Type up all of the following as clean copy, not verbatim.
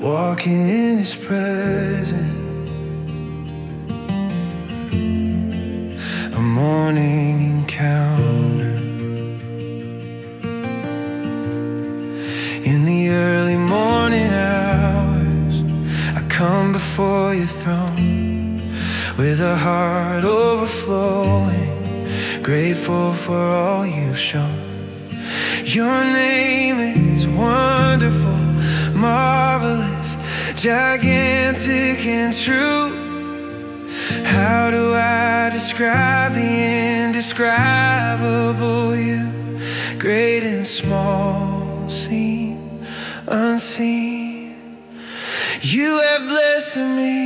walking in His presence. A morning encounter. In the early morning hours, I come before your throne with a heart overflowing, grateful for all you've shown. Your name is wonderful, marvelous, gigantic and true. How do I describe the indescribable you? Great and small, seen, unseen. You have blessed me.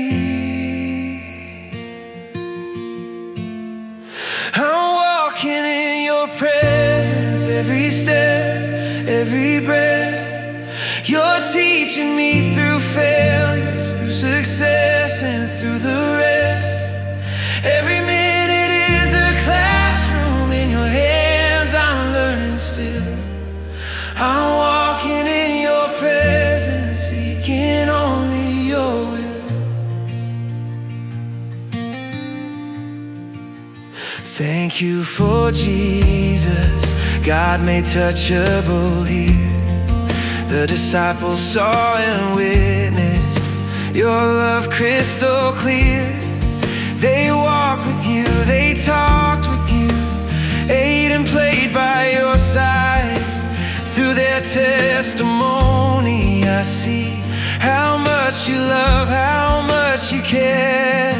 I'm walking in your presence, every step, every breath. You're teaching me through failures, through success, and through the rest. Every minute is a classroom. In your hands I'm learning still. I'm walking in your presence, seeking only your will. Thank you for Jesus, God made touchable here. The disciples saw and witnessed your love crystal clear. They walked with you, they talked with you, ate and played by your side. Through their testimony I see how much you love, how much you care.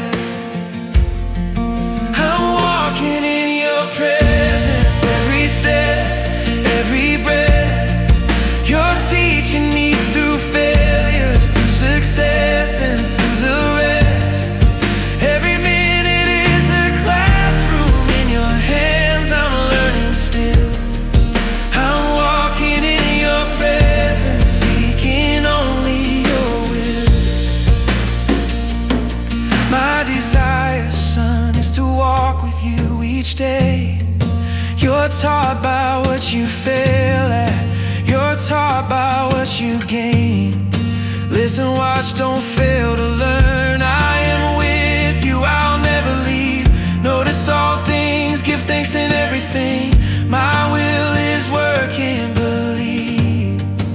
I'm walking in your presence, every step, every breath. You're teaching me through failures, through success, and through the rest. Every minute is a classroom. In your hands I'm learning still. I'm walking in your presence, seeking only your will. My desire, son, is to walk with you each day. You're taught by what you fail at. You're taught by what you gain. Listen, watch, don't fail to learn. I am with you, I'll never leave. Notice all things, give thanks in everything. My will is working, believe.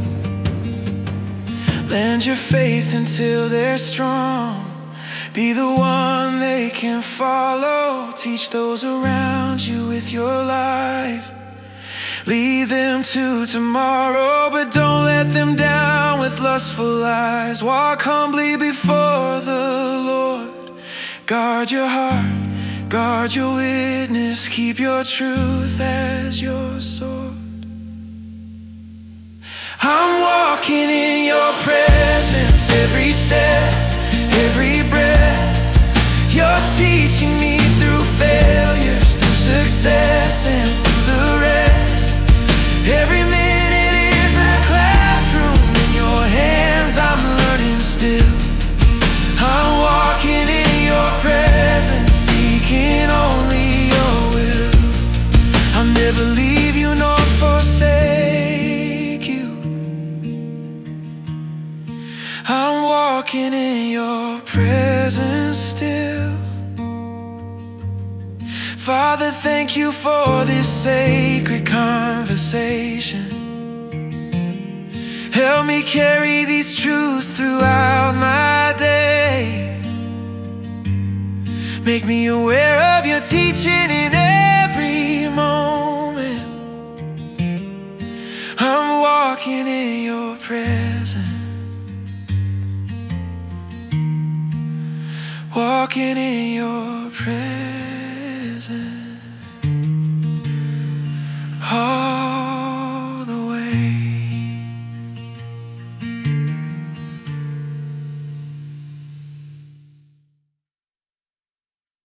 Lend your faith until they're strong. Be the one they can follow. Teach those around you with your life. Lead them to tomorrow, but don't let them down with lustful lies. Walk humbly before the Lord. Guard your heart, guard your witness. Keep your truth as your sword. I'm walking in your presence, every step, every breath. You're teaching me through failures, through success, and through the rest. Every minute is a classroom. In your hands I'm learning still. I'm walking in your presence, seeking only your will. I'll never leave you nor forsake you. I'm walking in your presence still. Father, thank you for this sacred conversation. Help me carry these truths throughout my day. Make me aware of your teaching in every moment. I'm walking in your presence, walking in your presence.